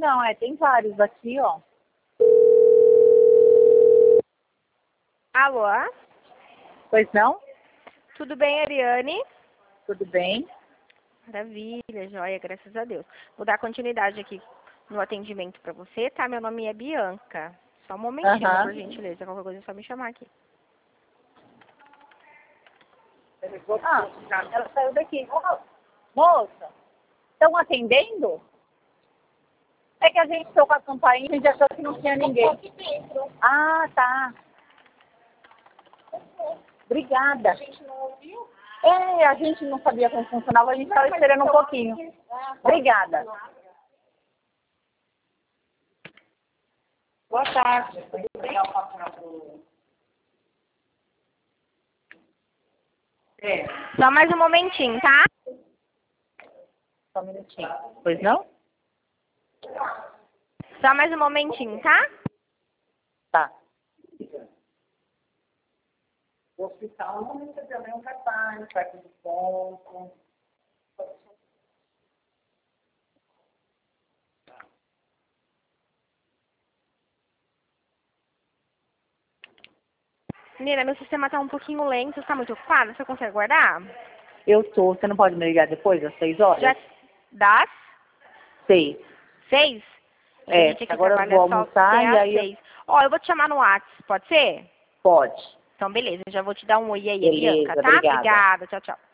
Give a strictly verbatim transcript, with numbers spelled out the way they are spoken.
não, é, tem vários aqui, ó. Alô? Pois não? Tudo bem, Ariane? Tudo bem? Maravilha, joia, graças a Deus. Vou dar continuidade aqui no atendimento para você, tá? Meu nome é Bianca. Só um momentinho, Aham. por gentileza. Qualquer coisa é só me chamar aqui. Ah, ela saiu daqui. Moça, estão atendendo? É que a gente tocou a campainha e já achou que não tinha ninguém. Ah, tá. Obrigada. É, a gente não sabia como funcionava, a gente estava esperando um pouquinho. Obrigada. Boa tarde. É. Só mais um momentinho, tá? Só um minutinho. Pois não? Só mais um momentinho, tá? Tá. O hospital não recebeu nenhum cartaz, carta de ponto. Menina, meu sistema tá um pouquinho lento. Você tá muito ocupada? Você consegue guardar? Eu tô. Você não pode me ligar depois, às seis horas? Já das Seis. seis? É, A gente aqui agora eu trabalha vou só almoçar até e às aí eu... seis. Ó, eu vou te chamar no WhatsApp, pode ser? Pode. Então, beleza. Eu já vou te dar um oi aí, Beleza, Bianca, tá? obrigada. Obrigada. Tchau, tchau.